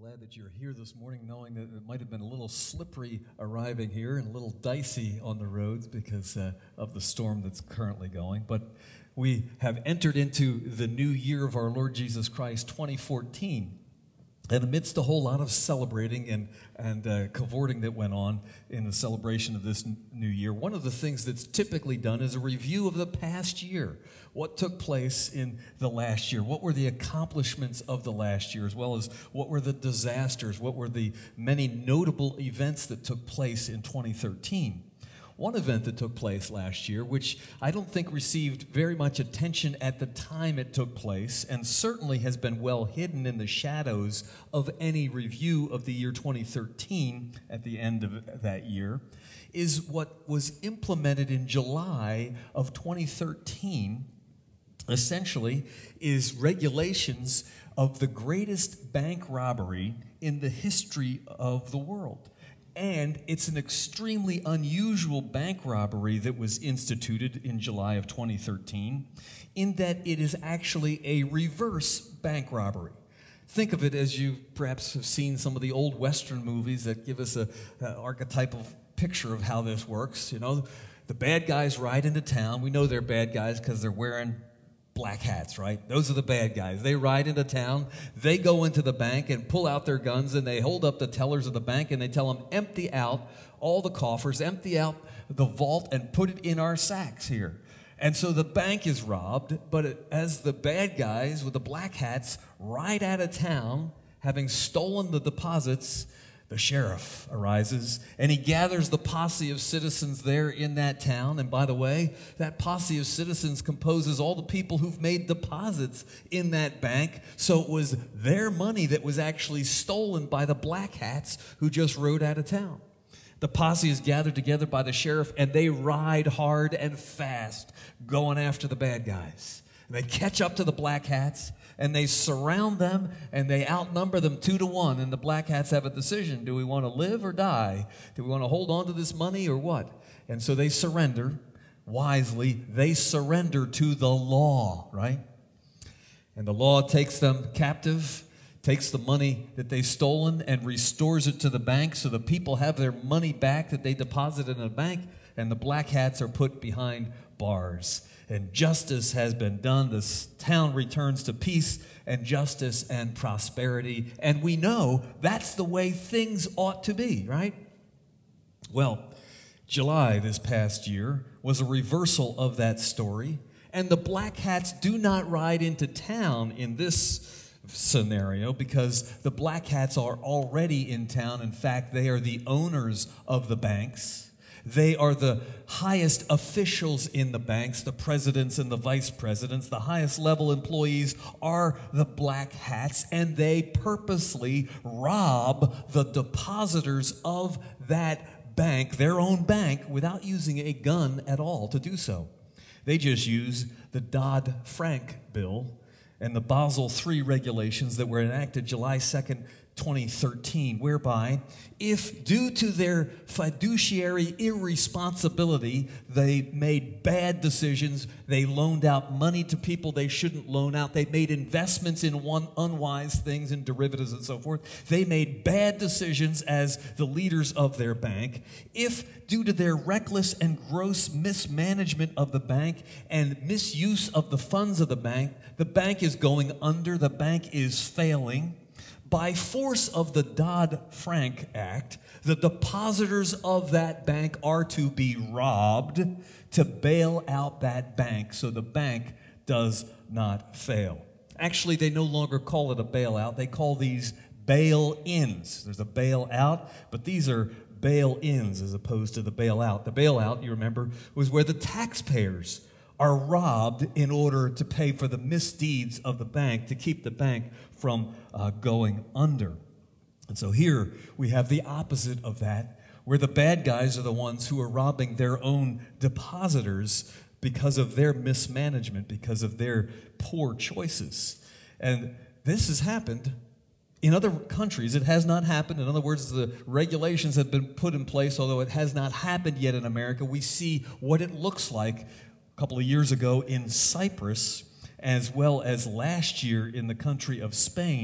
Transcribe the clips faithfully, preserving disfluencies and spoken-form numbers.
glad that you're here this morning, knowing that it might have been a little slippery arriving here and a little dicey on the roads because uh, of the storm that's currently going. But we have entered into the new year of our Lord Jesus Christ, twenty fourteen. And amidst a whole lot of celebrating and, and uh, cavorting that went on in the celebration of this n- new year, one of the things that's typically done is a review of the past year. What took place in the last year? What were the accomplishments of the last year, as well as what were the disasters? What were the many notable events that took place in twenty thirteen? One event that took place last year, which I don't think received very much attention at the time it took place, and certainly has been well hidden in the shadows of any review of the year twenty thirteen at the end of that year, is what was implemented in July of twenty thirteen, essentially, is regulations of the greatest bank robbery in the history of the world. And it's an extremely unusual bank robbery that was instituted in July of twenty thirteen, in that it is actually a reverse bank robbery. Think of it as you perhaps have seen some of the old Western movies that give us a, a archetypal picture of how this works. You know, the bad guys ride into town. We know they're bad guys because they're wearing black hats, right? Those are the bad guys. They ride into town, they go into the bank and pull out their guns, and they hold up the tellers of the bank and they tell them, empty out all the coffers, empty out the vault, and put it in our sacks here. And so the bank is robbed, but it, as the bad guys with the black hats ride out of town, having stolen the deposits, the sheriff arises, and he gathers the posse of citizens there in that town. And by the way, that posse of citizens composes all the people who've made deposits in that bank. So it was their money that was actually stolen by the black hats who just rode out of town. The posse is gathered together by the sheriff, and they ride hard and fast, going after the bad guys. And they catch up to the black hats, and they surround them, and they outnumber them two to one. And the black hats have a decision. Do we want to live or die? Do we want to hold on to this money or what? And so they surrender. Wisely, they surrender to the law, right? And the law takes them captive, takes the money that they've stolen and restores it to the bank, so the people have their money back that they deposited in a bank, and the black hats are put behind bars. And justice has been done. This town returns to peace and justice and prosperity. And we know that's the way things ought to be, right? Well, July this past year was a reversal of that story. And the black hats do not ride into town in this scenario because the black hats are already in town. In fact, they are the owners of the banks. They are the highest officials in the banks, the presidents and the vice presidents. The highest level employees are the black hats, and they purposely rob the depositors of that bank, their own bank, without using a gun at all to do so. They just use the Dodd-Frank bill and the Basel three regulations that were enacted July second, twenty thirteen, whereby if due to their fiduciary irresponsibility they made bad decisions, they loaned out money to people they shouldn't loan out, they made investments in one unwise things and derivatives and so forth, they made bad decisions as the leaders of their bank, if due to their reckless and gross mismanagement of the bank and misuse of the funds of the bank, the bank is going under, the bank is failing, by force of the Dodd-Frank Act, the depositors of that bank are to be robbed to bail out that bank so the bank does not fail. Actually, they no longer call it a bailout. They call these bail-ins. There's a bailout, but these are bail-ins as opposed to the bailout. The bailout, you remember, was where the taxpayers are robbed in order to pay for the misdeeds of the bank, to keep the bank from uh, going under. And so here we have the opposite of that, where the bad guys are the ones who are robbing their own depositors because of their mismanagement, because of their poor choices. And this has happened in other countries. It has not happened. In other words, the regulations have been put in place, although it has not happened yet in America. We see what it looks like a couple of years ago in Cyprus, as well as last year in the country of Spain.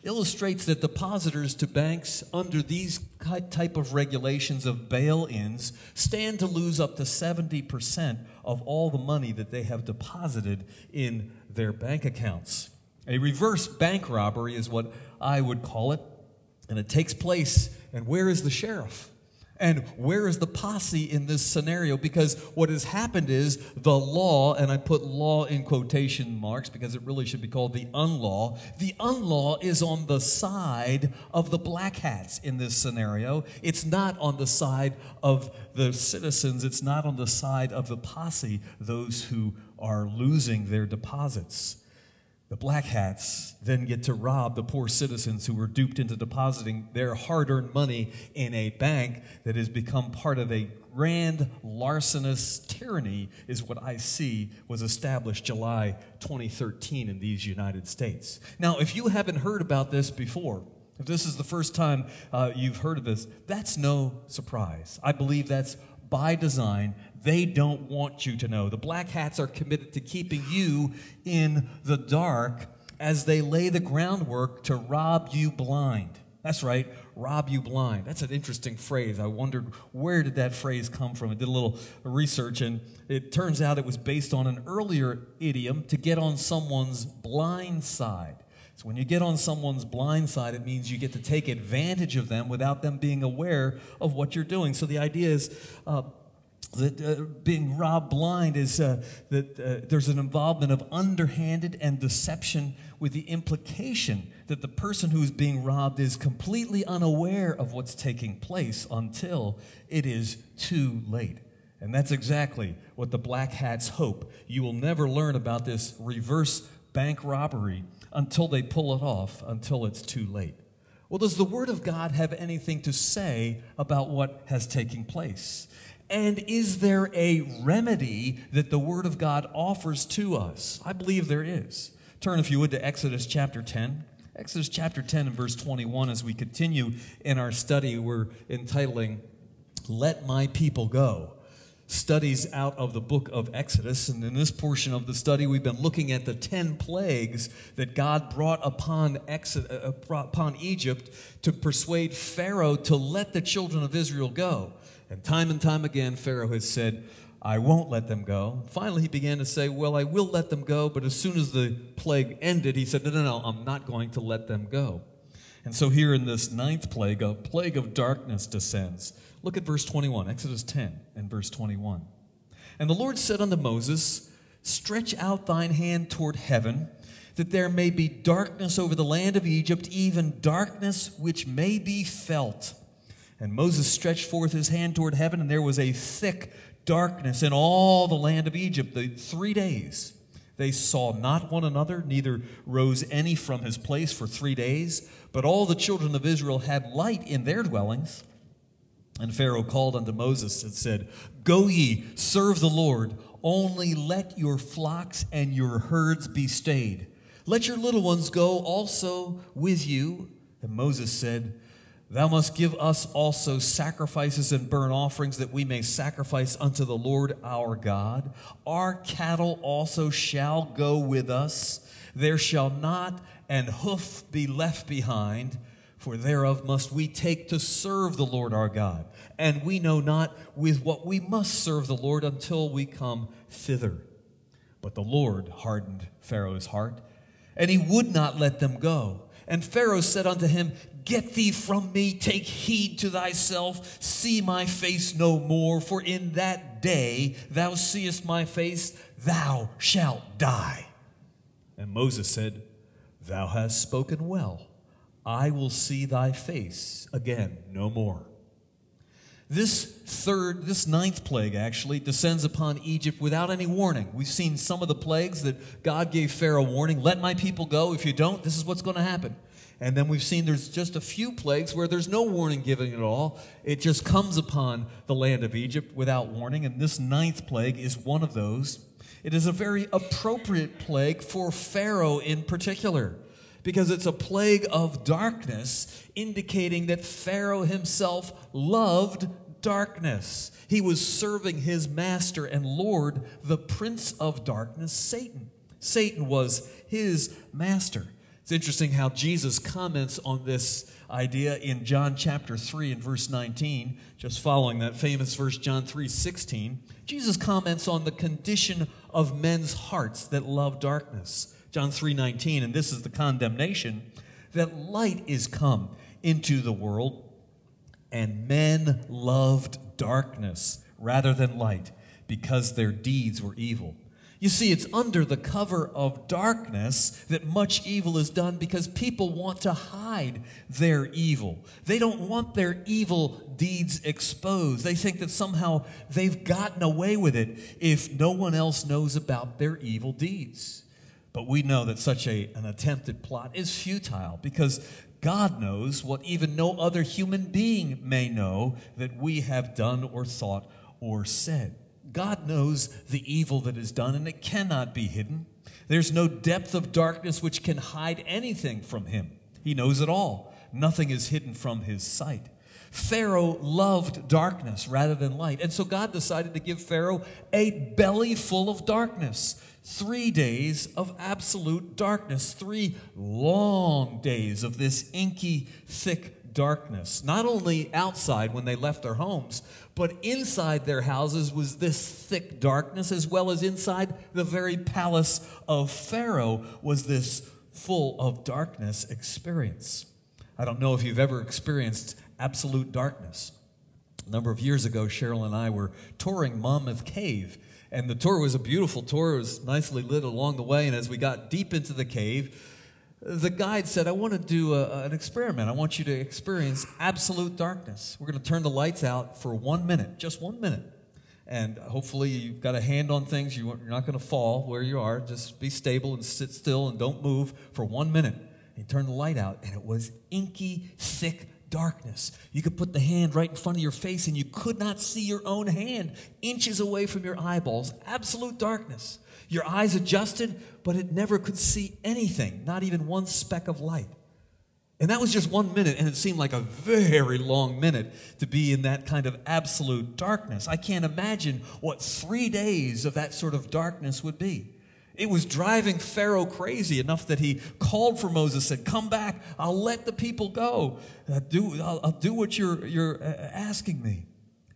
illustrates that depositors to banks under these type of regulations of bail-ins stand to lose up to seventy percent of all the money that they have deposited in their bank accounts. A reverse bank robbery is what I would call it, and it takes place, and where is the sheriff? And where is the posse in this scenario? Because what has happened is the law, and I put law in quotation marks because it really should be called the unlaw. The unlaw is on the side of the black hats in this scenario. It's not on the side of the citizens. It's not on the side of the posse, those who are losing their deposits. The black hats then get to rob the poor citizens who were duped into depositing their hard-earned money in a bank that has become part of a grand larcenous tyranny, is what I see was established July twenty thirteen in these United States. Now, if you haven't heard about this before, if this is the first time uh, you've heard of this, that's no surprise. I believe that's by design. They don't want you to know. The black hats are committed to keeping you in the dark as they lay the groundwork to rob you blind. That's right, rob you blind. That's an interesting phrase. I wondered, where did that phrase come from? I did a little research, and it turns out it was based on an earlier idiom, to get on someone's blind side. So when you get on someone's blind side, it means you get to take advantage of them without them being aware of what you're doing. So the idea is uh, that uh, being robbed blind is uh, that uh, there's an involvement of underhanded and deception, with the implication that the person who's being robbed is completely unaware of what's taking place until it is too late. And that's exactly what the black hats hope. You will never learn about this reverse bank robbery until they pull it off, until it's too late. Well, does the Word of God have anything to say about what has taken place? And is there a remedy that the Word of God offers to us? I believe there is. Turn, if you would, to Exodus chapter ten. Exodus chapter ten and verse twenty-one, as we continue in our study we're entitling, Let My People Go. Studies out of the book of Exodus. And in this portion of the study, we've been looking at the ten plagues that God brought upon, Exod- uh, upon Egypt to persuade Pharaoh to let the children of Israel go. And time and time again, Pharaoh has said, I won't let them go. Finally, he began to say, well, I will let them go. But as soon as the plague ended, he said, no, no, no, I'm not going to let them go. And so here in this ninth plague, a plague of darkness descends. Look at verse twenty-one, Exodus ten and verse twenty-one. And the Lord said unto Moses, stretch out thine hand toward heaven, that there may be darkness over the land of Egypt, even darkness which may be felt. And Moses stretched forth his hand toward heaven, and there was a thick darkness in all the land of Egypt, the three days. They saw not one another, neither rose any from his place for three days. But all the children of Israel had light in their dwellings. And Pharaoh called unto Moses and said, go ye, serve the Lord, only let your flocks and your herds be stayed. Let your little ones go also with you. And Moses said, thou must give us also sacrifices and burnt offerings, that we may sacrifice unto the Lord our God. Our cattle also shall go with us. There shall not an hoof be left behind, for thereof must we take to serve the Lord our God. And we know not with what we must serve the Lord until we come thither. But the Lord hardened Pharaoh's heart, and he would not let them go. And Pharaoh said unto him, get thee from me, take heed to thyself, see my face no more, for in that day thou seest my face, thou shalt die. And Moses said, thou hast spoken well. I will see thy face again no more. This third, this ninth plague actually descends upon Egypt without any warning. We've seen some of the plagues that God gave Pharaoh warning. Let my people go. If you don't, this is what's going to happen. And then we've seen there's just a few plagues where there's no warning given at all. It just comes upon the land of Egypt without warning. And this ninth plague is one of those. It is a very appropriate plague for Pharaoh in particular, because it's a plague of darkness, indicating that Pharaoh himself loved darkness. He was serving his master and Lord, the prince of darkness, Satan. Satan was his master. It's interesting how Jesus comments on this idea in John chapter three and verse nineteen, just following that famous verse, John three sixteen. Jesus comments on the condition of men's hearts that love darkness. John three nineteen, and this is the condemnation, that light is come into the world, and men loved darkness rather than light, because their deeds were evil. You see, it's under the cover of darkness that much evil is done because people want to hide their evil. They don't want their evil deeds exposed. They think that somehow they've gotten away with it if no one else knows about their evil deeds. But we know that such a, an attempted plot is futile because God knows what even no other human being may know that we have done or thought or said. God knows the evil that is done, and it cannot be hidden. There's no depth of darkness which can hide anything from him. He knows it all. Nothing is hidden from his sight. Pharaoh loved darkness rather than light, and so God decided to give Pharaoh a belly full of darkness. Three days of absolute darkness. Three long days of this inky, thick darkness. Not only outside when they left their homes, but inside their houses was this thick darkness, as well as inside the very palace of Pharaoh was this full of darkness experience. I don't know if you've ever experienced absolute darkness. A number of years ago, Cheryl and I were touring Monmouth Cave, and the tour was a beautiful tour. It was nicely lit along the way, and as we got deep into the cave, the guide said, I want to do a, an experiment. I want you to experience absolute darkness. We're going to turn the lights out for one minute, just one minute. And hopefully you've got a hand on things. You're not going to fall where you are. Just be stable and sit still and don't move for one minute. He turned the light out, and it was inky, thick darkness. You could put the hand right in front of your face, and you could not see your own hand inches away from your eyeballs. Absolute darkness. Your eyes adjusted, but it never could see anything, not even one speck of light. And that was just one minute, and it seemed like a very long minute to be in that kind of absolute darkness. I can't imagine what three days of that sort of darkness would be. It was driving Pharaoh crazy enough that he called for Moses, said, come back, I'll let the people go. I'll do, I'll, I'll do what you're, you're asking me.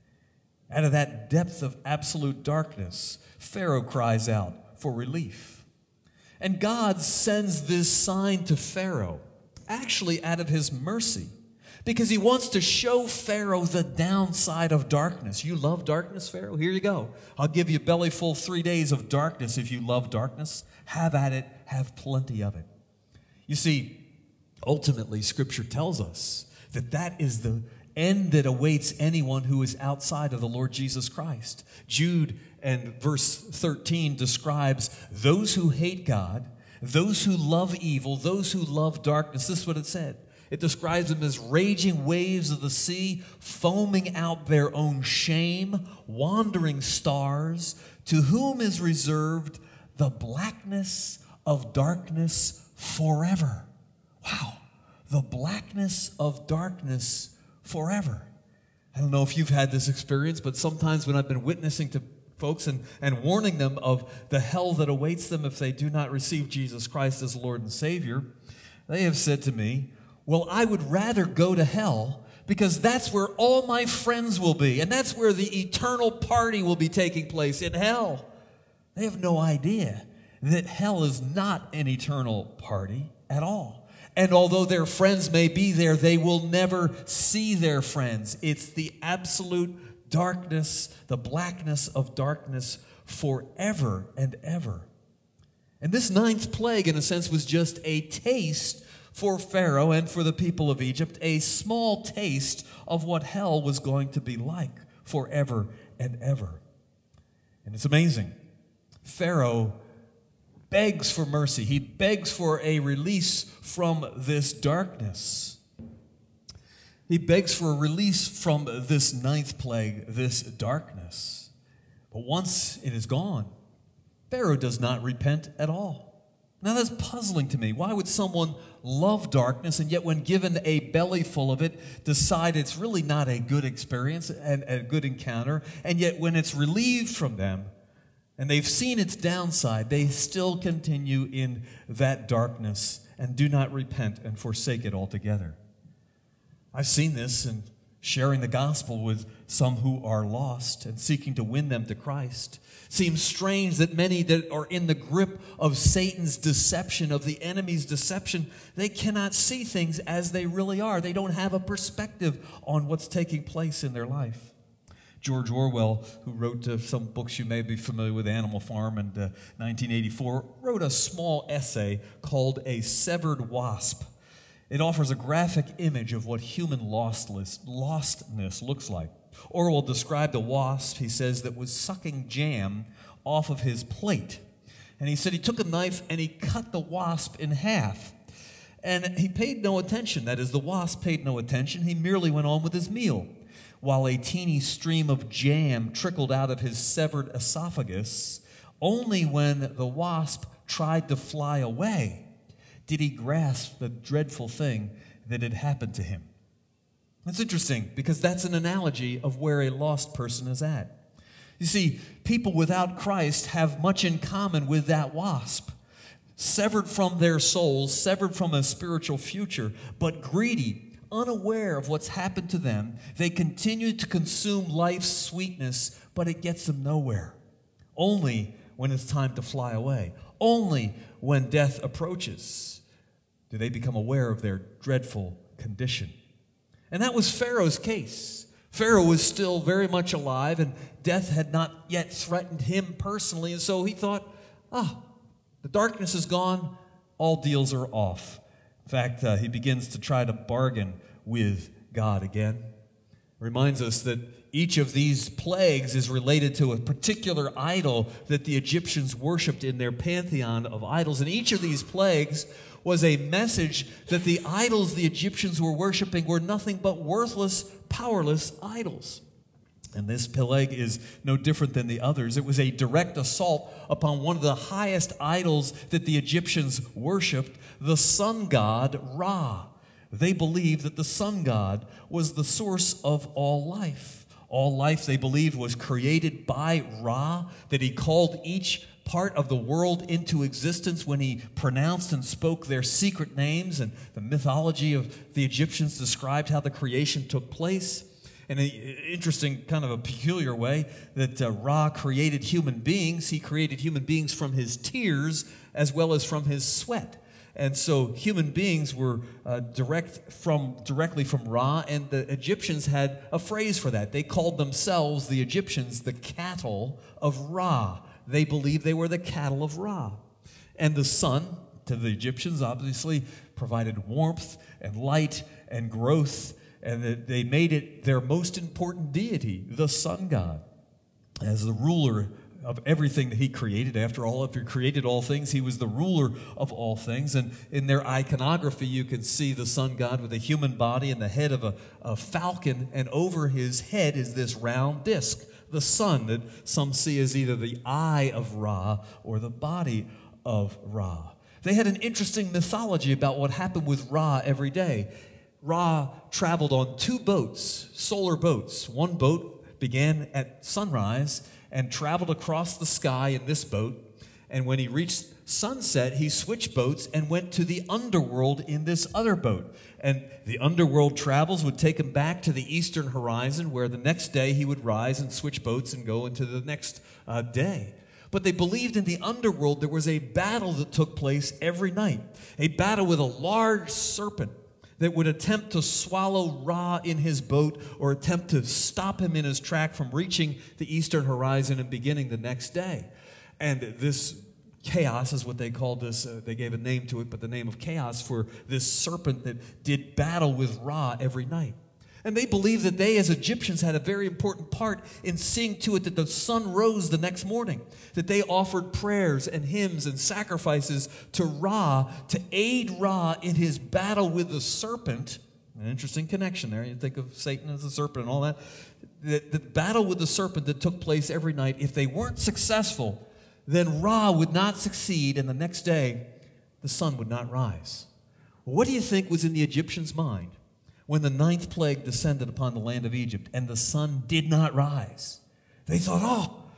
Out of that depth of absolute darkness, Pharaoh cries out for relief. And God sends this sign to Pharaoh, actually out of his mercy, because he wants to show Pharaoh the downside of darkness. You love darkness, Pharaoh? Here you go. I'll give you a belly full three days of darkness if you love darkness. Have at it. Have plenty of it. You see, ultimately, Scripture tells us that that is the end that awaits anyone who is outside of the Lord Jesus Christ. Jude and verse thirteen describes those who hate God, those who love evil, those who love darkness. This is what it said. It describes them as raging waves of the sea, foaming out their own shame, wandering stars, to whom is reserved the blackness of darkness forever. Wow, the blackness of darkness forever. I don't know if you've had this experience, but sometimes when I've been witnessing to folks and, and warning them of the hell that awaits them if they do not receive Jesus Christ as Lord and Savior, they have said to me, well, I would rather go to hell because that's where all my friends will be, and that's where the eternal party will be taking place, in hell. They have no idea that hell is not an eternal party at all. And although their friends may be there, they will never see their friends. It's the absolute darkness, the blackness of darkness forever and ever. And this ninth plague, in a sense, was just a taste for Pharaoh and for the people of Egypt, a small taste of what hell was going to be like forever and ever. And it's amazing. Pharaoh begs for mercy. He begs for a release from this darkness. He begs for a release from this ninth plague, this darkness. But once it is gone, Pharaoh does not repent at all. Now that's puzzling to me. Why would someone love darkness and yet when given a belly full of it, decide it's really not a good experience and a good encounter, and yet when it's relieved from them and they've seen its downside, they still continue in that darkness and do not repent and forsake it altogether. I've seen this in sharing the gospel with some who are lost and seeking to win them to Christ. It seems strange that many that are in the grip of Satan's deception, of the enemy's deception, they cannot see things as they really are. They don't have a perspective on what's taking place in their life. George Orwell, who wrote uh, some books you may be familiar with, Animal Farm and uh, nineteen eighty-four, wrote a small essay called A Severed Wasp. It offers a graphic image of what human lostless, lostness looks like. Orwell described a wasp, he says, that was sucking jam off of his plate. And he said he took a knife and he cut the wasp in half. And he paid no attention. That is, the wasp paid no attention. He merely went on with his meal, while a teeny stream of jam trickled out of his severed esophagus. Only when the wasp tried to fly away did he grasp the dreadful thing that had happened to him. That's interesting, because that's an analogy of where a lost person is at. You see, people without Christ have much in common with that wasp. Severed from their souls, severed from a spiritual future, but greedy, unaware of what's happened to them. They continue to consume life's sweetness, but it gets them nowhere. Only when it's time to fly away. Only when death approaches do they become aware of their dreadful condition. And that was Pharaoh's case. Pharaoh was still very much alive, and death had not yet threatened him personally, and so he thought, ah, the darkness is gone, all deals are off. In fact, uh, he begins to try to bargain with God again. Reminds us that each of these plagues is related to a particular idol that the Egyptians worshipped in their pantheon of idols. And each of these plagues was a message that the idols the Egyptians were worshiping were nothing but worthless, powerless idols. And this plague is no different than the others. It was a direct assault upon one of the highest idols that the Egyptians worshipped, the sun god Ra. They believed that the sun god was the source of all life. All life, they believed, was created by Ra, that he called each part of the world into existence when he pronounced and spoke their secret names, and the mythology of the Egyptians described how the creation took place. In an interesting, kind of a peculiar way, that uh, Ra created human beings. He created human beings from his tears as well as from his sweat. And so human beings were uh, direct from directly from Ra, and the Egyptians had a phrase for that. They called themselves, the Egyptians, the cattle of Ra. They believed they were the cattle of Ra. And the sun, to the Egyptians, obviously provided warmth and light and growth, and that they made it their most important deity, the sun god, as the ruler of everything that he created. After all, if he created all things, he was the ruler of all things. And in their iconography, you can see the sun god with a human body and the head of a, a falcon, and over his head is this round disc, the sun, that some see as either the eye of Ra or the body of Ra. They had an interesting mythology about what happened with Ra every day. Ra traveled on two boats, solar boats. One boat began at sunrise and traveled across the sky in this boat. And when he reached sunset, he switched boats and went to the underworld in this other boat. And the underworld travels would take him back to the eastern horizon, where the next day he would rise and switch boats and go into the next uh, day. But they believed in the underworld there was a battle that took place every night, a battle with a large serpent that would attempt to swallow Ra in his boat, or attempt to stop him in his track from reaching the eastern horizon and beginning the next day. And this chaos is what they called this, uh, they gave a name to it, but the name of chaos for this serpent that did battle with Ra every night. And they believed that they, as Egyptians, had a very important part in seeing to it that the sun rose the next morning, that they offered prayers and hymns and sacrifices to Ra to aid Ra in his battle with the serpent. An interesting connection there. You think of Satan as a serpent and all that. The, the battle with the serpent that took place every night, if they weren't successful, then Ra would not succeed, and the next day, the sun would not rise. Well, what do you think was in the Egyptians' mind when the ninth plague descended upon the land of Egypt and the sun did not rise? They thought, oh,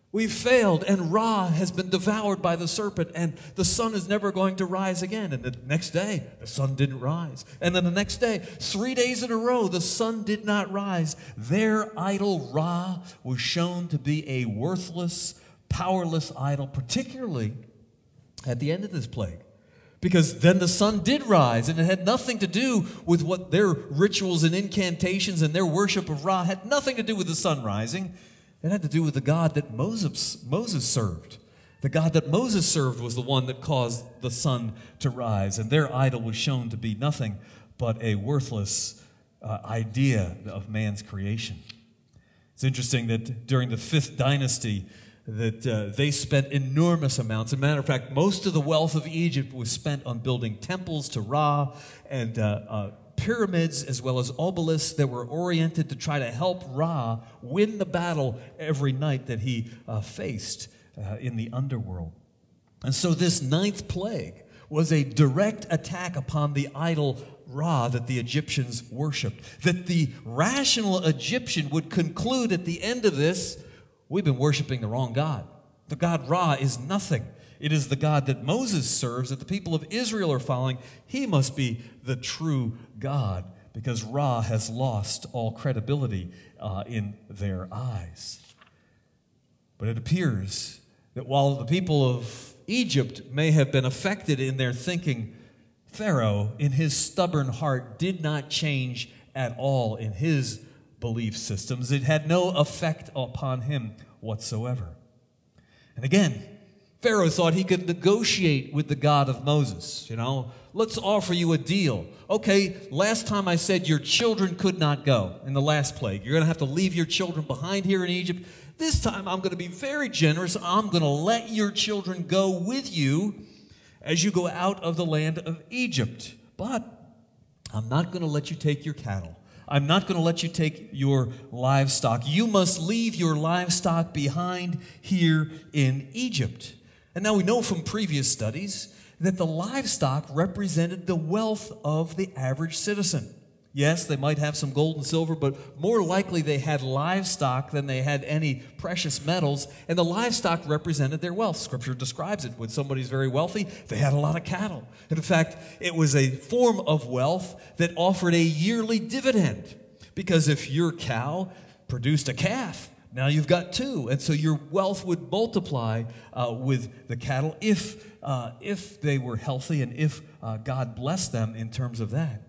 We've failed, and Ra has been devoured by the serpent, and the sun is never going to rise again. And the next day, the sun didn't rise. And then the next day, three days in a row, the sun did not rise. Their idol, Ra, was shown to be a worthless, powerless idol, particularly at the end of this plague. Because then the sun did rise, and it had nothing to do with what their rituals and incantations and their worship of Ra had nothing to do with the sun rising. It had to do with the God that Moses, Moses served. The God that Moses served was the one that caused the sun to rise, and their idol was shown to be nothing but a worthless uh, idea of man's creation. It's interesting that during the fifth dynasty, that uh, they spent enormous amounts. As a matter of fact, most of the wealth of Egypt was spent on building temples to Ra and uh, uh, pyramids as well as obelisks that were oriented to try to help Ra win the battle every night that he uh, faced uh, in the underworld. And so this ninth plague was a direct attack upon the idol Ra that the Egyptians worshipped. That the rational Egyptian would conclude at the end of this, we've been worshiping the wrong God. The God Ra is nothing. It is the God that Moses serves, that the people of Israel are following. He must be the true God, because Ra has lost all credibility uh, in their eyes. But it appears that while the people of Egypt may have been affected in their thinking, Pharaoh, in his stubborn heart, did not change at all in his belief systems. It had no effect upon him whatsoever. And again, Pharaoh thought he could negotiate with the God of Moses. You know, let's offer you a deal. Okay, last time I said your children could not go in the last plague. You're going to have to leave your children behind here in Egypt. This time I'm going to be very generous. I'm going to let your children go with you as you go out of the land of Egypt. But I'm not going to let you take your cattle. I'm not going to let you take your livestock. You must leave your livestock behind here in Egypt. And now we know from previous studies that the livestock represented the wealth of the average citizen. Yes, they might have some gold and silver, but more likely they had livestock than they had any precious metals, and the livestock represented their wealth. Scripture describes it. When somebody's very wealthy, they had a lot of cattle. And in fact, it was a form of wealth that offered a yearly dividend, because if your cow produced a calf, now you've got two, and so your wealth would multiply uh, with the cattle if, uh, if they were healthy and if uh, God blessed them in terms of that.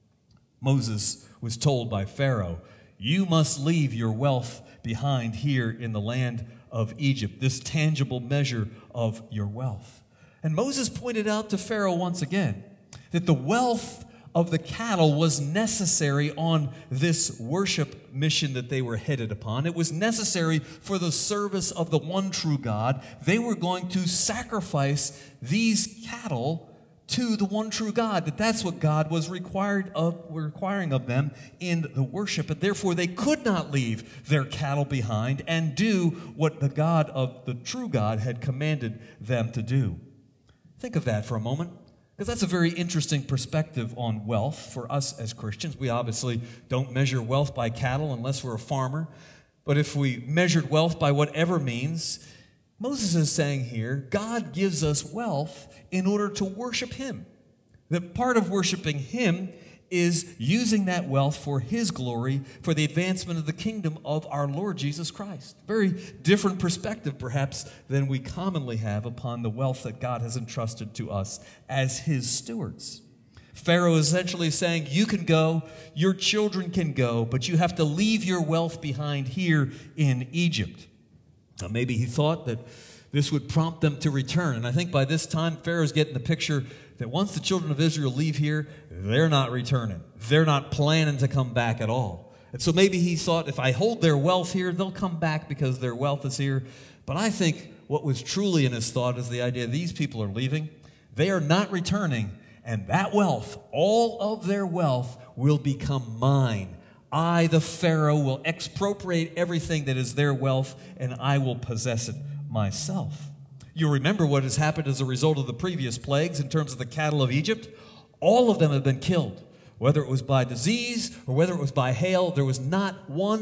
Moses was told by Pharaoh, you must leave your wealth behind here in the land of Egypt, this tangible measure of your wealth. And Moses pointed out to Pharaoh once again that the wealth of the cattle was necessary on this worship mission that they were headed upon. It was necessary for the service of the one true God. They were going to sacrifice these cattle to the one true God, that that's what God was required of, requiring of them in the worship, and therefore they could not leave their cattle behind and do what the God of the true God had commanded them to do. Think of that for a moment, because that's a very interesting perspective on wealth for us as Christians. We obviously don't measure wealth by cattle unless we're a farmer, but if we measured wealth by whatever means, Moses is saying here, God gives us wealth in order to worship Him. That part of worshiping Him is using that wealth for His glory, for the advancement of the kingdom of our Lord Jesus Christ. Very different perspective, perhaps, than we commonly have upon the wealth that God has entrusted to us as His stewards. Pharaoh is essentially saying, you can go, your children can go, but you have to leave your wealth behind here in Egypt. Now, maybe he thought that this would prompt them to return. And I think by this time, Pharaoh's getting the picture that once the children of Israel leave here, they're not returning. They're not planning to come back at all. And so maybe he thought, if I hold their wealth here, they'll come back because their wealth is here. But I think what was truly in his thought is the idea these people are leaving. They are not returning. And that wealth, all of their wealth, will become mine. I, the Pharaoh, will expropriate everything that is their wealth, and I will possess it myself. You remember what has happened as a result of the previous plagues in terms of the cattle of Egypt. All of them have been killed, whether it was by disease or whether it was by hail. There was not one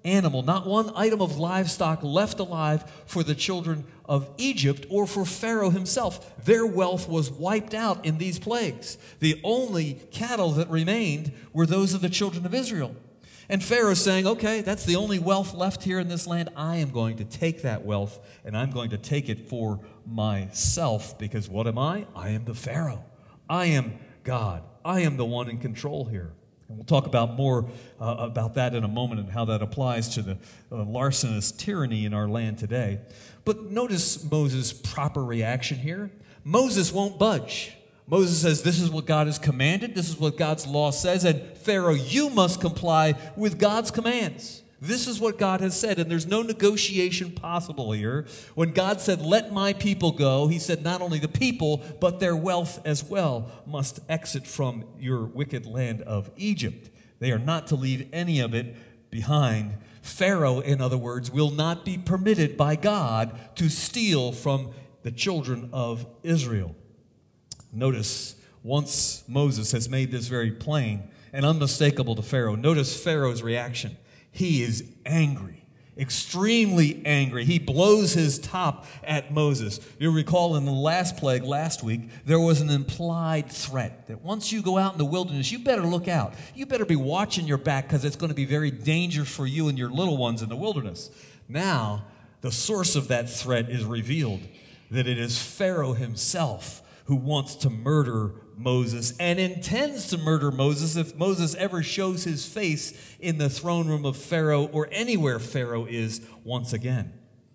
animal, not one item of livestock left alive for the children of Egypt or for Pharaoh himself. Their wealth was wiped out in these plagues. The only cattle that remained were those of the children of Israel. And Pharaoh's saying, okay, that's the only wealth left here in this land. I am going to take that wealth and I'm going to take it for myself, because what am I? I am the Pharaoh. I am God. I am the one in control here. And we'll talk about more uh, about that in a moment and how that applies to the uh, larcenous tyranny in our land today. But notice Moses' proper reaction here. Moses won't budge. Moses says, this is what God has commanded. This is what God's law says. And Pharaoh, you must comply with God's commands. This is what God has said, and there's no negotiation possible here. When God said, let my people go, he said not only the people, but their wealth as well must exit from your wicked land of Egypt. They are not to leave any of it behind. Pharaoh, in other words, will not be permitted by God to steal from the children of Israel. Notice, once Moses has made this very plain and unmistakable to Pharaoh, notice Pharaoh's reaction. He is angry, extremely angry. He blows his top at Moses. You'll recall in the last plague last week, there was an implied threat that once you go out in the wilderness, you better look out. You better be watching your back, because it's going to be very dangerous for you and your little ones in the wilderness. Now, the source of that threat is revealed, that it is Pharaoh himself who wants to murder Moses and intends to murder Moses if Moses ever shows his face in the throne room of Pharaoh or anywhere Pharaoh is once again.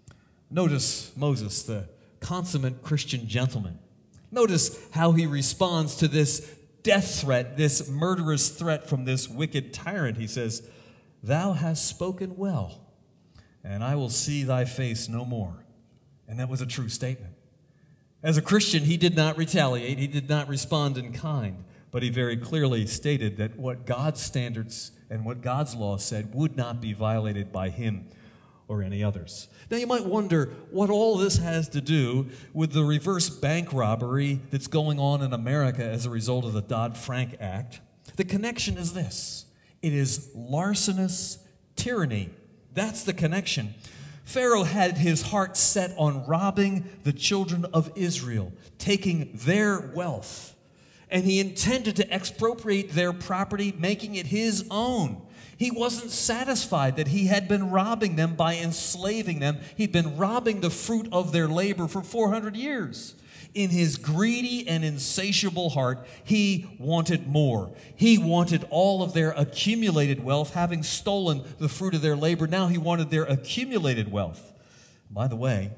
Notice Moses, the consummate Christian gentleman. Notice how he responds to this death threat, this murderous threat from this wicked tyrant. He says, thou hast spoken well, and I will see thy face no more. And that was a true statement. As a Christian, he did not retaliate. He did not respond in kind. But he very clearly stated that what God's standards and what God's law said would not be violated by him or any others. Now, you might wonder what all this has to do with the reverse bank robbery that's going on in America as a result of the Dodd-Frank Act. The connection is this. It is larcenous tyranny. That's the connection. Pharaoh had his heart set on robbing the children of Israel, taking their wealth, and he intended to expropriate their property, making it his own. He wasn't satisfied that he had been robbing them by enslaving them. He'd been robbing the fruit of their labor for four hundred years. In his greedy and insatiable heart, he wanted more. He wanted all of their accumulated wealth, having stolen the fruit of their labor. Now he wanted their accumulated wealth. By the way,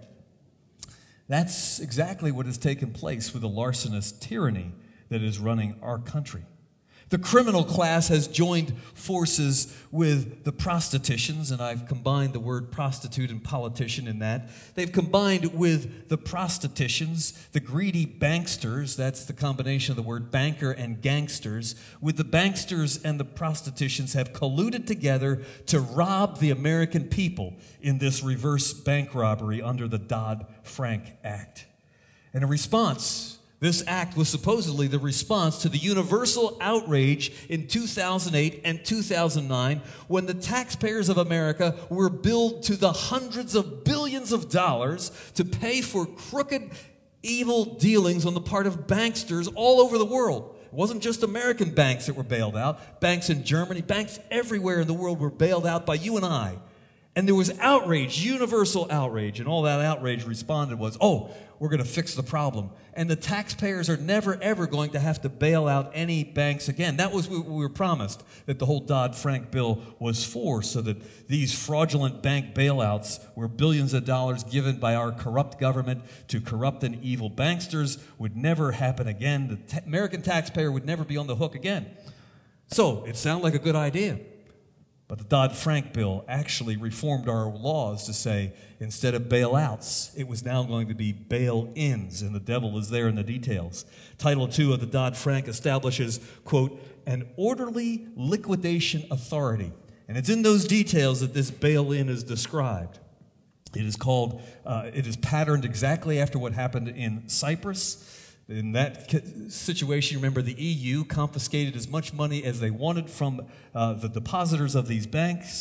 that's exactly what has taken place with the larcenous tyranny that is running our country. The criminal class has joined forces with the prostitutions, and I've combined the word prostitute and politician in that. They've combined with the prostitutions, the greedy banksters, that's the combination of the word banker and gangsters. With the banksters and the prostitutions have colluded together to rob the American people in this reverse bank robbery under the Dodd-Frank Act. And in response, this act was supposedly the response to the universal outrage in two thousand eight and two thousand nine when the taxpayers of America were billed to the hundreds of billions of dollars to pay for crooked, evil dealings on the part of banksters all over the world. It wasn't just American banks that were bailed out. Banks in Germany, banks everywhere in the world were bailed out by you and I. And there was outrage, universal outrage, and all that outrage responded was, oh, we're going to fix the problem. And the taxpayers are never, ever going to have to bail out any banks again. That was what we were promised, that the whole Dodd-Frank bill was for, so that these fraudulent bank bailouts, where billions of dollars given by our corrupt government to corrupt and evil banksters, would never happen again. The ta- American taxpayer would never be on the hook again. So it sounded like a good idea. But the Dodd-Frank bill actually reformed our laws to say, instead of bailouts, it was now going to be bail-ins, and the devil is there in the details. Title two of the Dodd-Frank establishes, quote, an orderly liquidation authority. And it's in those details that this bail-in is described. It is called, uh, it is patterned exactly after what happened in Cyprus. In that situation, remember, the E U confiscated as much money as they wanted from uh, the depositors of these banks,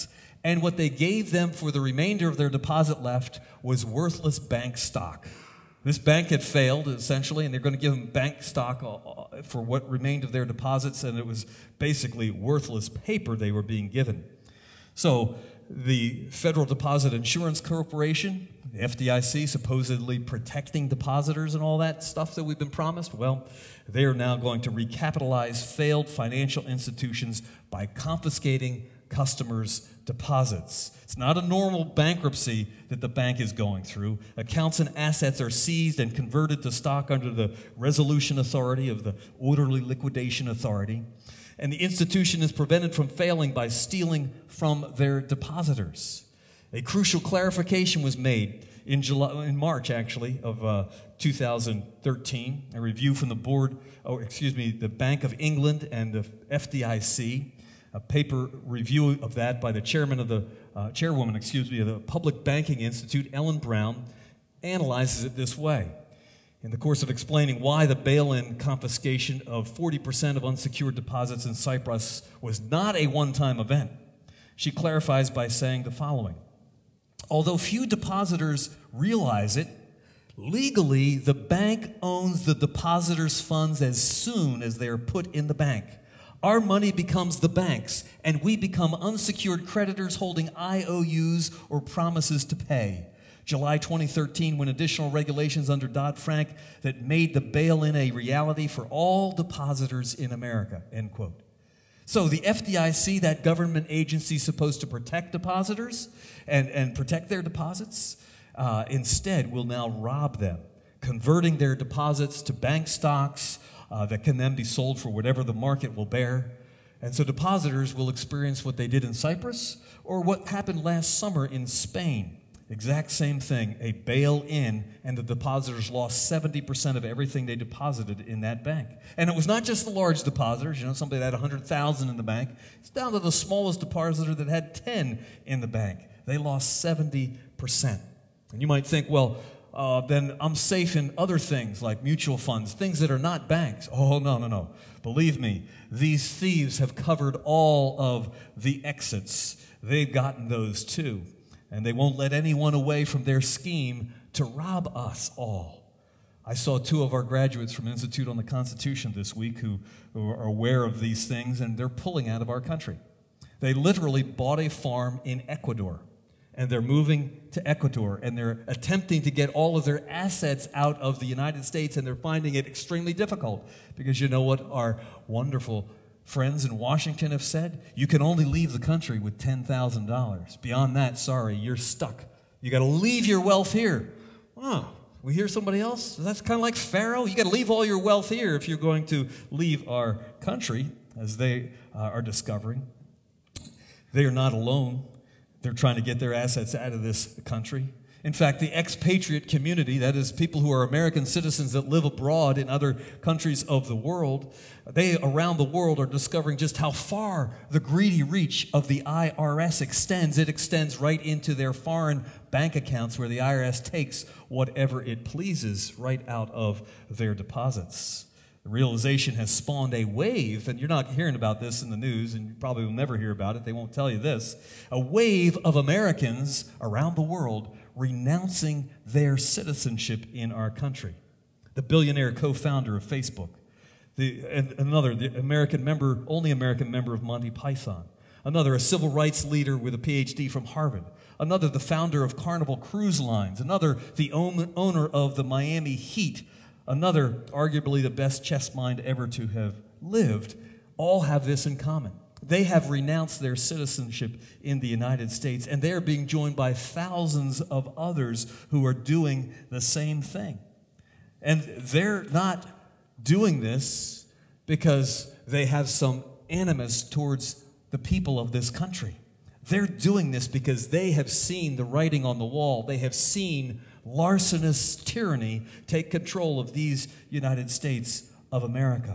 And what they gave them for the remainder of their deposit left was worthless bank stock. This bank had failed, essentially, and they're going to give them bank stock for what remained of their deposits, and it was basically worthless paper they were being given. So the Federal Deposit Insurance Corporation, the F D I C, supposedly protecting depositors and all that stuff that we've been promised, well, they are now going to recapitalize failed financial institutions by confiscating customers' deposits. It's not a normal bankruptcy that the bank is going through. Accounts and assets are seized and converted to stock under the resolution authority of the orderly liquidation authority. And the institution is prevented from failing by stealing from their depositors. A crucial clarification was made in July, in March, actually, of uh, two thousand thirteen. A review from the board, oh, excuse me, the Bank of England and the F D I C. A paper review of that by the chairman of the uh, chairwoman, excuse me, of the Public Banking Institute, Ellen Brown, analyzes it this way. In the course of explaining why the bail-in confiscation of forty percent of unsecured deposits in Cyprus was not a one-time event, she clarifies by saying the following. Although few depositors realize it, legally the bank owns the depositors' funds as soon as they are put in the bank. Our money becomes the bank's, and we become unsecured creditors holding I O Us or promises to pay. July twenty thirteen, when additional regulations under Dodd-Frank that made the bail-in a reality for all depositors in America, end quote. So the F D I C, that government agency supposed to protect depositors and, and protect their deposits, uh, instead will now rob them, converting their deposits to bank stocks, Uh, that can then be sold for whatever the market will bear. And so depositors will experience what they did in Cyprus or what happened last summer in Spain. Exact same thing, a bail-in, and the depositors lost seventy percent of everything they deposited in that bank. And it was not just the large depositors, you know, somebody that had one hundred thousand in the bank. It's down to the smallest depositor that had ten in the bank. They lost seventy percent. And you might think, well, Uh, then I'm safe in other things like mutual funds, things that are not banks. Oh, no, no, no. Believe me, these thieves have covered all of the exits. They've gotten those too. And they won't let anyone away from their scheme to rob us all. I saw two of our graduates from Institute on the Constitution this week who, who are aware of these things, and they're pulling out of our country. They literally bought a farm in Ecuador. And they're moving to Ecuador, and they're attempting to get all of their assets out of the United States, and they're finding it extremely difficult because you know what our wonderful friends in Washington have said? You can only leave the country with ten thousand dollars. Beyond that, sorry, you're stuck. You got to leave your wealth here. Oh, we hear somebody else? That's kind of like Pharaoh. You got to leave all your wealth here if you're going to leave our country, as they uh, are discovering. They are not alone. They're trying to get their assets out of this country. In fact, the expatriate community, that is people who are American citizens that live abroad in other countries of the world, they around the world are discovering just how far the greedy reach of the I R S extends. It extends right into their foreign bank accounts where the I R S takes whatever it pleases right out of their deposits. The realization has spawned a wave, and you're not hearing about this in the news, and you probably will never hear about it. They won't tell you this. A wave of Americans around the world renouncing their citizenship in our country. The billionaire co-founder of Facebook, the, and another, the American member, only American member of Monty Python. Another, a civil rights leader with a P H D from Harvard. Another, the founder of Carnival Cruise Lines. Another, the owner of the Miami Heat. Another, arguably the best chess mind ever to have lived, all have this in common. They have renounced their citizenship in the United States, and they are being joined by thousands of others who are doing the same thing. And they're not doing this because they have some animus towards the people of this country. They're doing this because they have seen the writing on the wall. They have seen larcenous tyranny take control of these United States of America.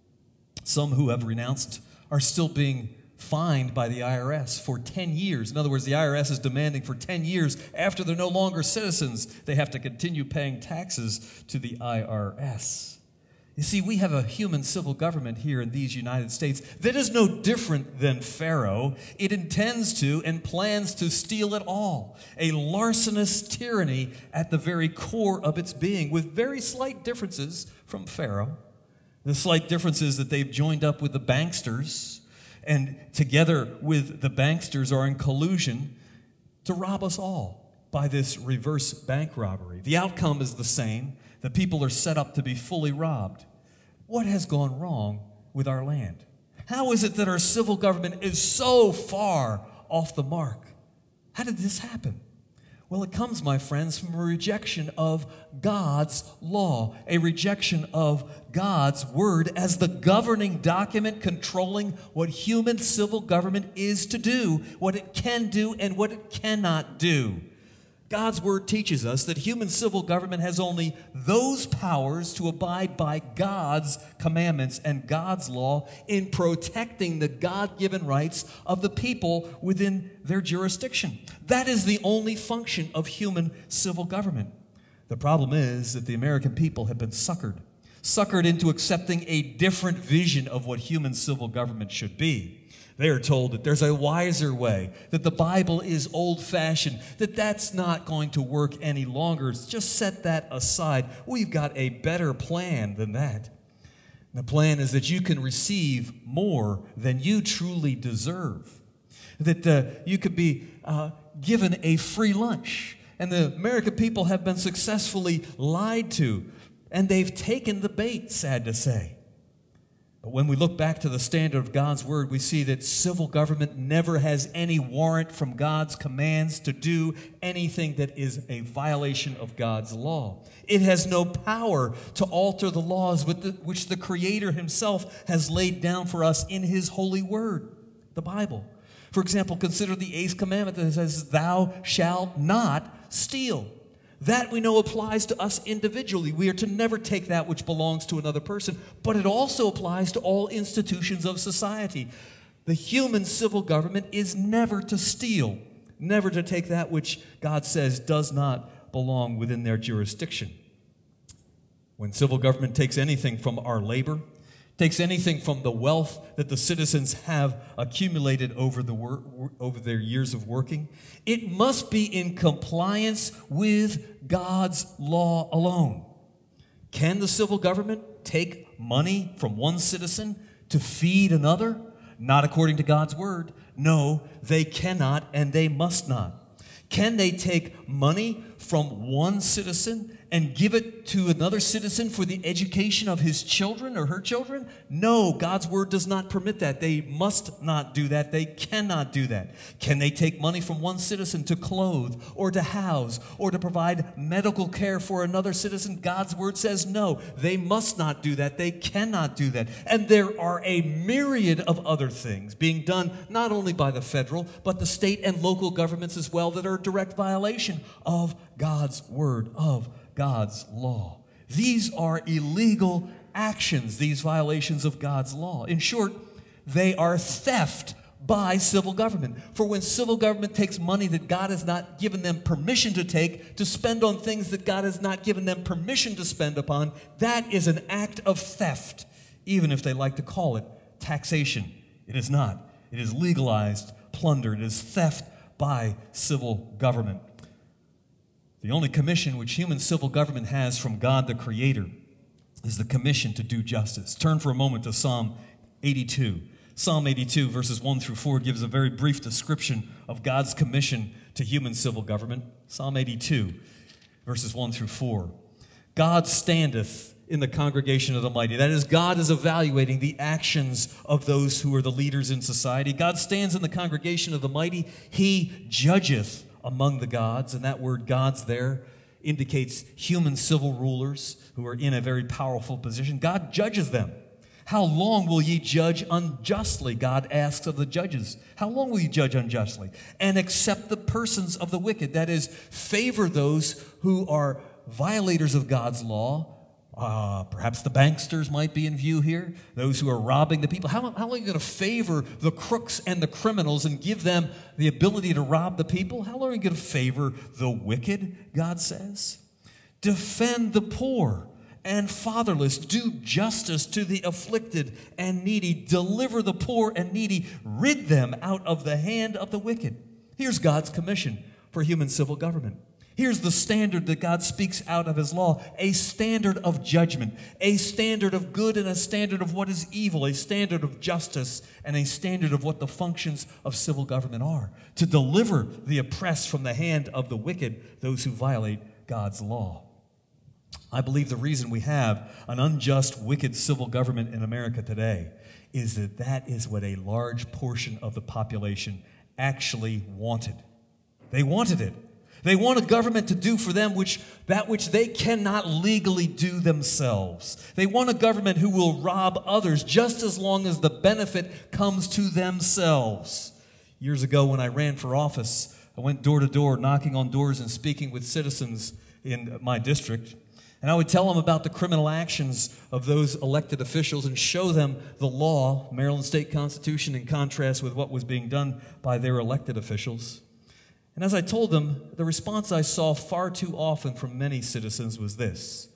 Some who have renounced are still being fined by the I R S for ten years. In other words, the I R S is demanding for ten years after they're no longer citizens, they have to continue paying taxes to the I R S. You see, we have a human civil government here in these United States that is no different than Pharaoh. It intends to and plans to steal it all. A larcenous tyranny at the very core of its being, with very slight differences from Pharaoh. The slight differences that they've joined up with the banksters, and together with the banksters are in collusion to rob us all by this reverse bank robbery. The outcome is the same. The people are set up to be fully robbed. What has gone wrong with our land? How is it that our civil government is so far off the mark? How did this happen? Well, it comes, my friends, from a rejection of God's law, a rejection of God's word as the governing document controlling what human civil government is to do, what it can do and what it cannot do. God's word teaches us that human civil government has only those powers to abide by God's commandments and God's law in protecting the God-given rights of the people within their jurisdiction. That is the only function of human civil government. The problem is that the American people have been suckered, suckered into accepting a different vision of what human civil government should be. They are told that there's a wiser way, that the Bible is old-fashioned, that that's not going to work any longer. Just set that aside. We've got a better plan than that. The plan is that you can receive more than you truly deserve, that uh, you could be uh, given a free lunch. And the American people have been successfully lied to, and they've taken the bait, sad to say. But when we look back to the standard of God's word, we see that civil government never has any warrant from God's commands to do anything that is a violation of God's law. It has no power to alter the laws which the Creator himself has laid down for us in his holy word, the Bible. For example, consider the eighth commandment that says, "Thou shalt not steal." That we know applies to us individually. We are to never take that which belongs to another person, but it also applies to all institutions of society. The human civil government is never to steal, never to take that which God says does not belong within their jurisdiction. When civil government takes anything from our labor, takes anything from the wealth that the citizens have accumulated over, the wor- over their years of working, it must be in compliance with God's law alone. Can the civil government take money from one citizen to feed another? Not according to God's word. No, they cannot and they must not. Can they take money from one citizen and give it to another citizen for the education of his children or her children? No, God's word does not permit that. They must not do that. They cannot do that. Can they take money from one citizen to clothe or to house or to provide medical care for another citizen? God's word says no. They must not do that. They cannot do that. And there are a myriad of other things being done not only by the federal, but the state and local governments as well that are a direct violation of God's word, of God's law. These are illegal actions, these violations of God's law. In short, they are theft by civil government. For when civil government takes money that God has not given them permission to take, to spend on things that God has not given them permission to spend upon, that is an act of theft, even if they like to call it taxation. It is not. It is legalized plunder. It is theft by civil government. The only commission which human civil government has from God the Creator is the commission to do justice. Turn for a moment to Psalm eighty-two. Psalm eighty-two, verses one through four, gives a very brief description of God's commission to human civil government. Psalm eighty-two, verses one through four. God standeth in the congregation of the mighty. That is, God is evaluating the actions of those who are the leaders in society. God stands in the congregation of the mighty. He judgeth among the gods, and that word gods there indicates human civil rulers who are in a very powerful position. God judges them. How long will ye judge unjustly? God asks of the judges. How long will you judge unjustly? And accept the persons of the wicked. That is, favor those who are violators of God's law. Uh, perhaps the banksters might be in view here, those who are robbing the people. How, how long are you going to favor the crooks and the criminals and give them the ability to rob the people? How long are you going to favor the wicked, God says? Defend the poor and fatherless, do justice to the afflicted and needy, deliver the poor and needy, rid them out of the hand of the wicked. Here's God's commission for human civil government. Here's the standard that God speaks out of his law, a standard of judgment, a standard of good and a standard of what is evil, a standard of justice and a standard of what the functions of civil government are, to deliver the oppressed from the hand of the wicked, those who violate God's law. I believe the reason we have an unjust, wicked civil government in America today is that that is what a large portion of the population actually wanted. They wanted it. They want a government to do for them which that which they cannot legally do themselves. They want a government who will rob others just as long as the benefit comes to themselves. Years ago when I ran for office, I went door to door, knocking on doors and speaking with citizens in my district. And I would tell them about the criminal actions of those elected officials and show them the law, Maryland State Constitution, in contrast with what was being done by their elected officials. And as I told them, the response I saw far too often from many citizens was this: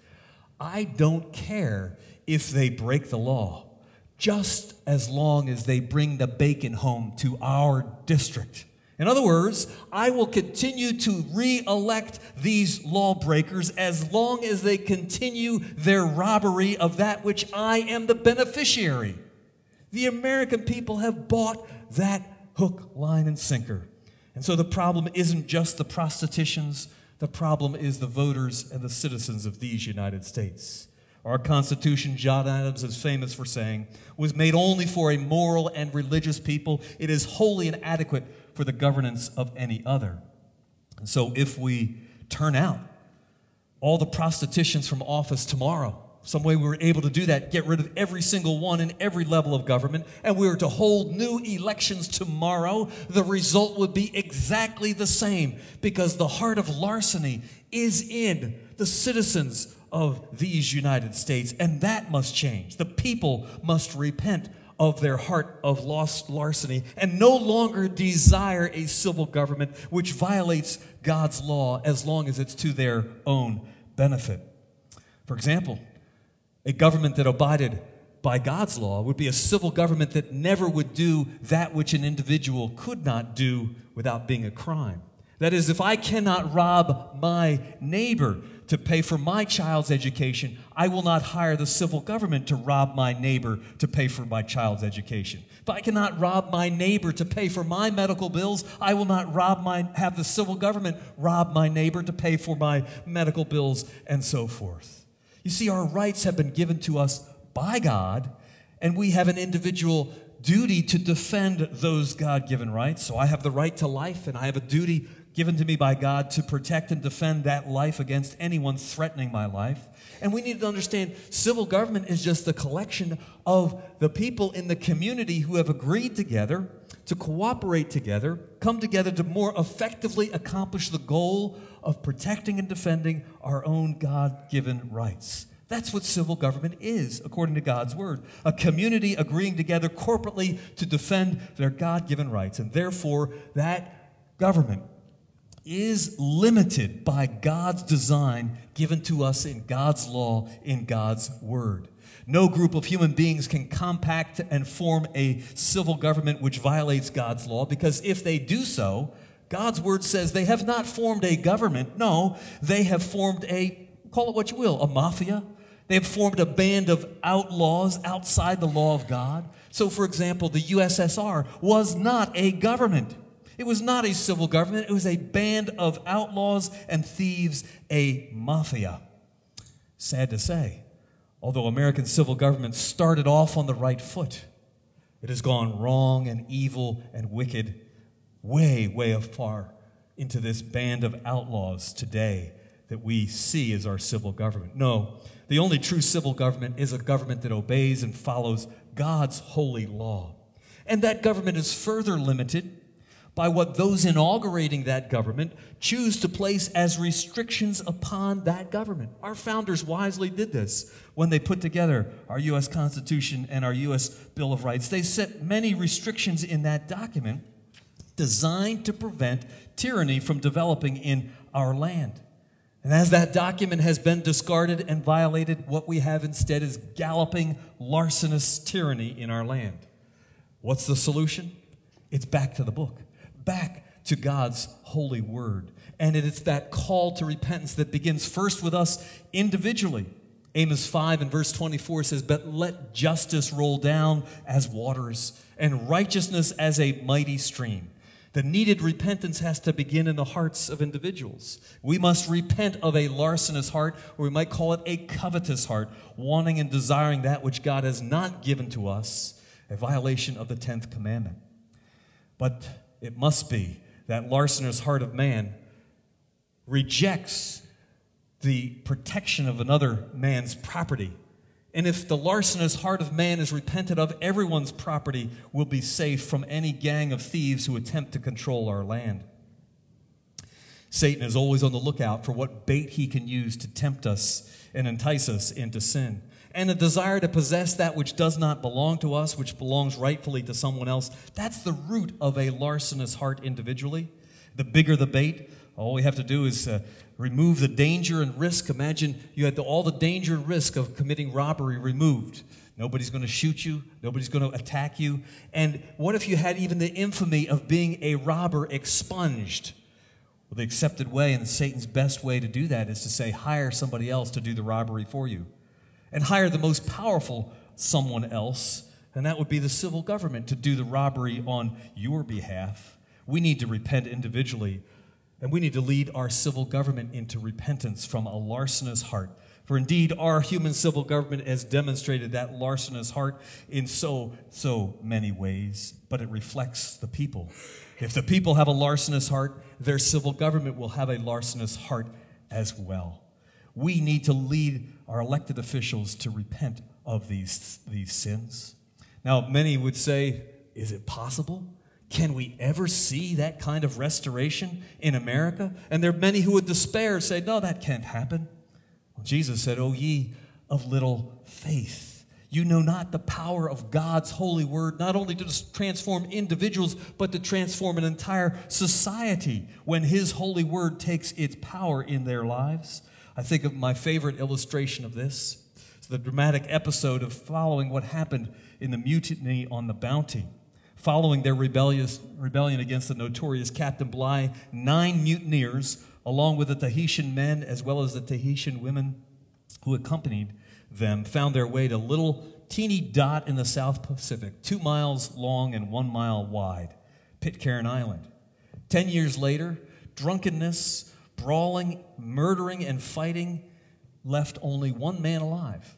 I don't care if they break the law, just as long as they bring the bacon home to our district. In other words, I will continue to re-elect these lawbreakers as long as they continue their robbery of that which I am the beneficiary. The American people have bought that hook, line, and sinker. And so the problem isn't just the prostitutions, the problem is the voters and the citizens of these United States. Our Constitution, John Adams is famous for saying, was made only for a moral and religious people. It is wholly inadequate for the governance of any other. And so if we turn out all the prostitutions from office tomorrow, some way we were able to do that, get rid of every single one in every level of government, and we were to hold new elections tomorrow, the result would be exactly the same, because the heart of larceny is in the citizens of these United States, and that must change. The people must repent of their heart of lost larceny and no longer desire a civil government which violates God's law as long as it's to their own benefit. For example, a government that abided by God's law would be a civil government that never would do that which an individual could not do without being a crime. That is, if I cannot rob my neighbor to pay for my child's education, I will not hire the civil government to rob my neighbor to pay for my child's education. If I cannot rob my neighbor to pay for my medical bills, I will not rob my, have the civil government rob my neighbor to pay for my medical bills, and so forth. You see, our rights have been given to us by God, and we have an individual duty to defend those God-given rights. So I have the right to life, and I have a duty given to me by God to protect and defend that life against anyone threatening my life. And we need to understand civil government is just the collection of the people in the community who have agreed together to cooperate together, come together to more effectively accomplish the goal of protecting and defending our own God-given rights. That's what civil government is, according to God's word. A community agreeing together corporately to defend their God-given rights. And therefore, that government is limited by God's design given to us in God's law, in God's word. No group of human beings can compact and form a civil government which violates God's law, because if they do so, God's word says they have not formed a government. No, they have formed a, call it what you will, a mafia. They have formed a band of outlaws outside the law of God. So, for example, the U S S R was not a government. It was not a civil government. It was a band of outlaws and thieves, a mafia. Sad to say, although American civil government started off on the right foot, it has gone wrong and evil and wicked way, way far into this band of outlaws today that we see as our civil government. No, the only true civil government is a government that obeys and follows God's holy law. And that government is further limited by what those inaugurating that government choose to place as restrictions upon that government. Our founders wisely did this when they put together our U S Constitution and our U S Bill of Rights. They set many restrictions in that document designed to prevent tyranny from developing in our land. And as that document has been discarded and violated, what we have instead is galloping, larcenous tyranny in our land. What's the solution? It's back to the book, back to God's holy word. And it is that call to repentance that begins first with us individually. Amos five and verse twenty-four says, "But let justice roll down as waters, and righteousness as a mighty stream." The needed repentance has to begin in the hearts of individuals. We must repent of a larcenous heart, or we might call it a covetous heart, wanting and desiring that which God has not given to us, a violation of the tenth commandment. But it must be that larcenous heart of man rejects the protection of another man's property. And if the larcenous heart of man is repented of, everyone's property will be safe from any gang of thieves who attempt to control our land. Satan is always on the lookout for what bait he can use to tempt us and entice us into sin. And a desire to possess that which does not belong to us, which belongs rightfully to someone else, that's the root of a larcenous heart individually. The bigger the bait, all we have to do is uh, remove the danger and risk. Imagine you had the, all the danger and risk of committing robbery removed. Nobody's going to shoot you. Nobody's going to attack you. And what if you had even the infamy of being a robber expunged? Well, the accepted way and Satan's best way to do that is to say, hire somebody else to do the robbery for you. And hire the most powerful someone else, and that would be the civil government, to do the robbery on your behalf. We need to repent individually, and we need to lead our civil government into repentance from a larcenous heart. For indeed, our human civil government has demonstrated that larcenous heart in so, so many ways, but it reflects the people. If the people have a larcenous heart, their civil government will have a larcenous heart as well. We need to lead our elected officials to repent of these, these sins. Now, many would say, is it possible? Can we ever see that kind of restoration in America? And there are many who would despair, say, no, that can't happen. Well, Jesus said, O ye of little faith, you know not the power of God's holy word, not only to transform individuals, but to transform an entire society when his holy word takes its power in their lives. I think of my favorite illustration of this. It's the dramatic episode of following what happened in the mutiny on the Bounty. Following their rebellious rebellion against the notorious Captain Bligh, nine mutineers, along with the Tahitian men as well as the Tahitian women who accompanied them, found their way to a little teeny dot in the South Pacific, two miles long and one mile wide, Pitcairn Island. Ten years later, drunkenness, brawling, murdering, and fighting left only one man alive,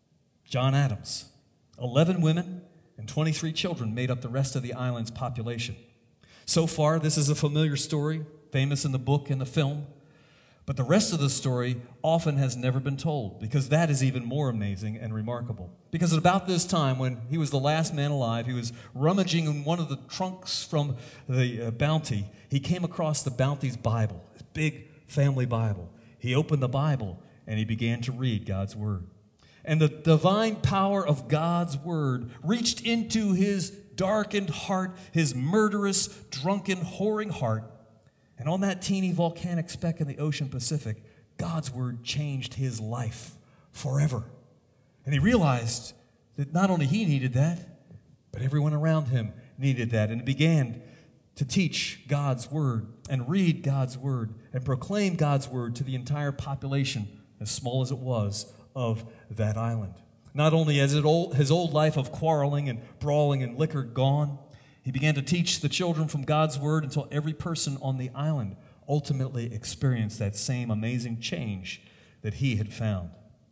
John Adams. Eleven women and twenty-three children made up the rest of the island's population. So far, this is a familiar story, famous in the book and the film, but the rest of the story often has never been told, because that is even more amazing and remarkable. Because at about this time, when he was the last man alive, he was rummaging in one of the trunks from the uh, Bounty. He came across the Bounty's Bible, his big family Bible. He opened the Bible and he began to read God's word. And the divine power of God's word reached into his darkened heart, his murderous, drunken, whoring heart. And on that teeny volcanic speck in the ocean Pacific, God's word changed his life forever. And he realized that not only he needed that, but everyone around him needed that. And he began to teach God's word and read God's word and proclaim God's word to the entire population, as small as it was, of that island. Not only has it old, his old life of quarreling and brawling and liquor gone, he began to teach the children from God's word until every person on the island ultimately experienced that same amazing change that he had found.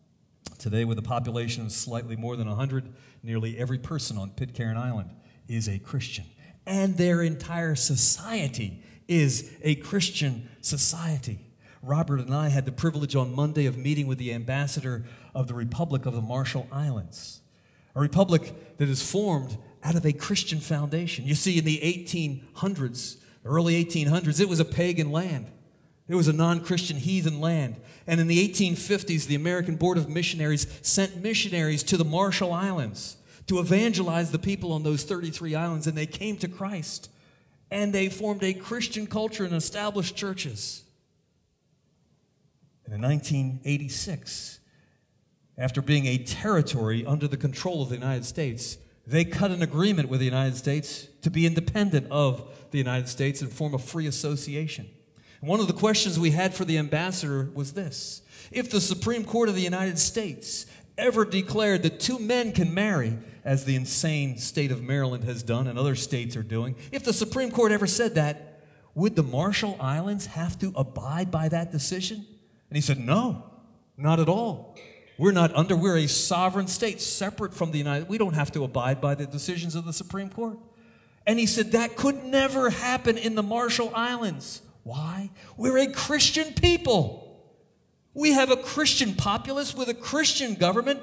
Today, with a population of slightly more than one hundred, nearly every person on Pitcairn Island is a Christian. And their entire society is a Christian society. Robert and I had the privilege on Monday of meeting with the ambassador of the Republic of the Marshall Islands, a republic that is formed out of a Christian foundation. You see, in the eighteen hundreds, early eighteen hundreds, it was a pagan land. It was a non-Christian heathen land. And in the eighteen fifties, the American Board of Missionaries sent missionaries to the Marshall Islands to evangelize the people on those thirty-three islands, and they came to Christ. And they formed a Christian culture and established churches. And in nineteen eighty-six, after being a territory under the control of the United States, they cut an agreement with the United States to be independent of the United States and form a free association. And one of the questions we had for the ambassador was this: if the Supreme Court of the United States ever declared that two men can marry, as the insane state of Maryland has done and other states are doing, if the Supreme Court ever said that, would the Marshall Islands have to abide by that decision? And he said, no, not at all. We're not under, we're a sovereign state, separate from the United, we don't have to abide by the decisions of the Supreme Court. And he said that could never happen in the Marshall Islands. Why? We're a Christian people. We have a Christian populace with a Christian government.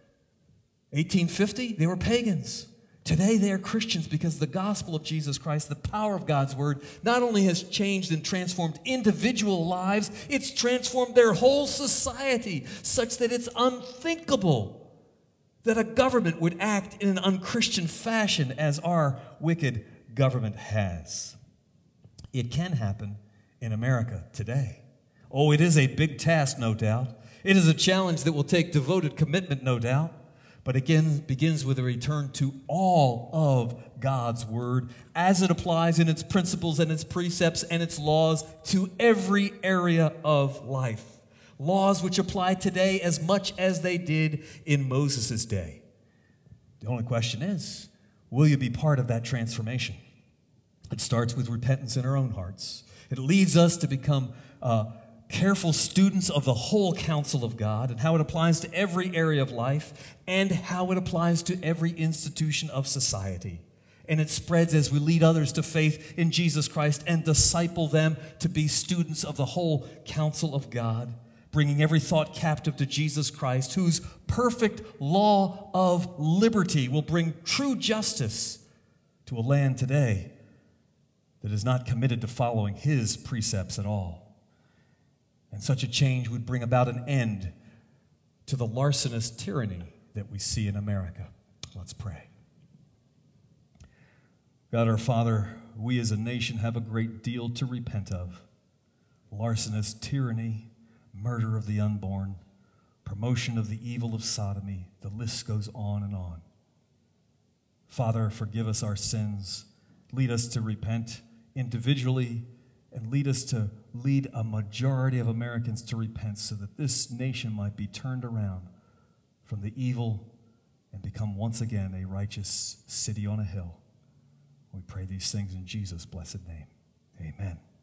eighteen fifty, they were pagans. Today they are Christians because the gospel of Jesus Christ, the power of God's word, not only has changed and transformed individual lives, it's transformed their whole society such that it's unthinkable that a government would act in an unchristian fashion as our wicked government has. It can happen in America today. Oh, it is a big task, no doubt. It is a challenge that will take devoted commitment, no doubt. But again, begins with a return to all of God's word as it applies in its principles and its precepts and its laws to every area of life. Laws which apply today as much as they did in Moses' day. The only question is, will you be part of that transformation? It starts with repentance in our own hearts. It leads us to become uh, careful students of the whole counsel of God and how it applies to every area of life and how it applies to every institution of society. And it spreads as we lead others to faith in Jesus Christ and disciple them to be students of the whole counsel of God, bringing every thought captive to Jesus Christ, whose perfect law of liberty will bring true justice to a land today that is not committed to following his precepts at all. And such a change would bring about an end to the larcenous tyranny that we see in America. Let's pray. God our Father, we as a nation have a great deal to repent of. Larcenous tyranny, murder of the unborn, promotion of the evil of sodomy, the list goes on and on. Father, forgive us our sins. Lead us to repent individually and lead us to lead a majority of Americans to repent so that this nation might be turned around from the evil and become once again a righteous city on a hill. We pray these things in Jesus' blessed name. Amen.